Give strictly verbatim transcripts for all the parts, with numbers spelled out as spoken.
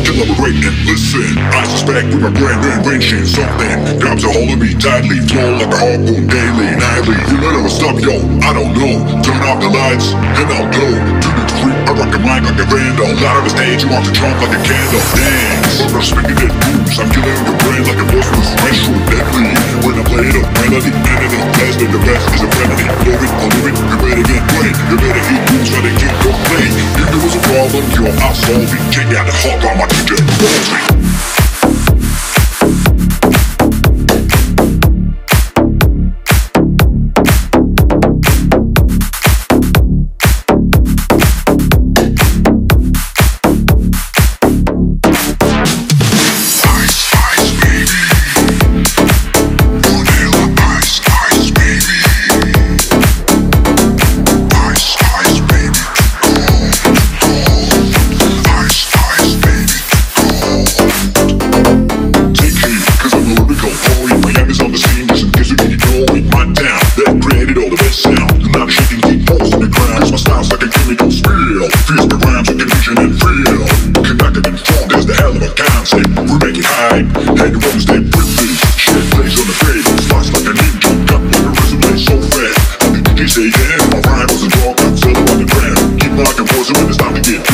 collaborate and listen. I suspect with my brain rearranging something grabs a hold of me tightly, flow like a harpoon daily, nightly. You let it stop, yo, I don't know. Turn off the lights and I'll go to the street. I rock the mic like a vandal. Out of the stage, you want to trump like a candle. Dance, I'm speaking dead moves. I'm killing your brain like a poisonous mushroom, deadly. When I play the melody, melody, less than the rest is a remedy. Love it, I love it, you better get played. You better eat moves so they can't complain. If there was a problem, yo, I'll solve it. Check out the hawk on my D J.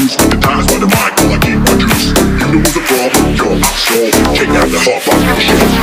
Check out the hot box.